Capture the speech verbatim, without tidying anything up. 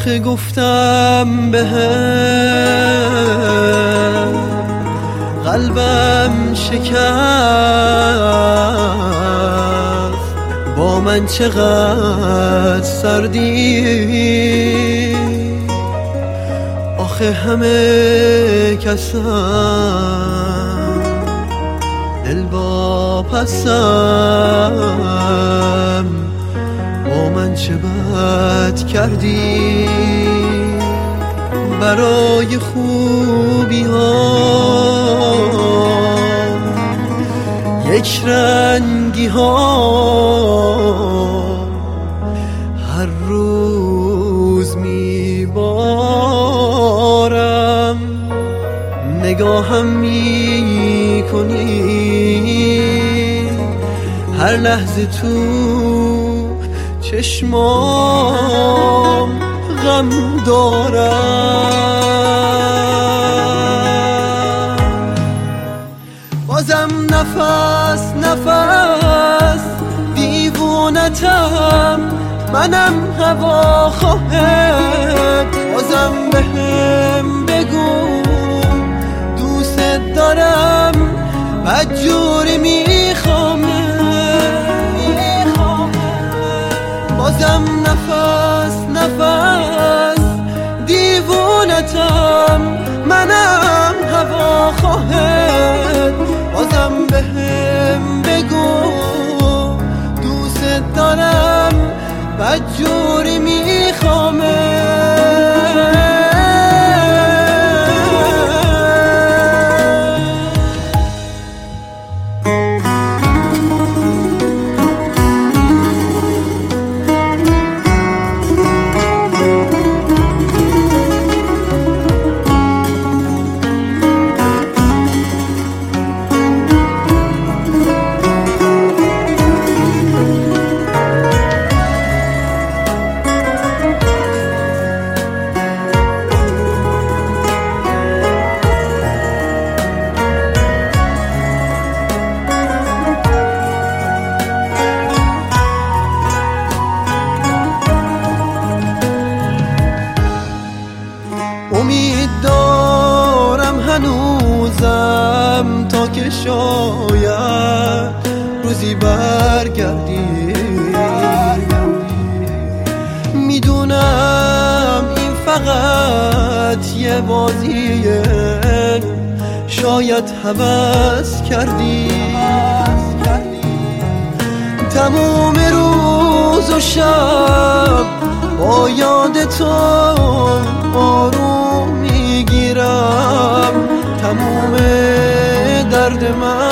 آخه گفتم بهم قلبم شکست، با من چقدر سردی. آخه همه کسم دل با پسم، با من چه بد کردی. برای خوبی ها یک رنگی ها هر روز میبارم. نگاهم میکنی هر لحظه تو چشمام غم دارم. بازم نفس نفس دیوونتم، منم هوا خواهد. بازم بهم بگو دوست دارم، بدجوری میخوامه. بازم نفس نفس دیوونتم، منم هوا خواهد. بازم بهم بگو دوست دارم، بدجوری میخوامه. امید دارم هنوزم تا که شاید روزی برگردی. میدونم این فقط یه بازیه، شاید هوس کردی. تموم روز و شب با یاد تو آروم میگیرم. تموم درد من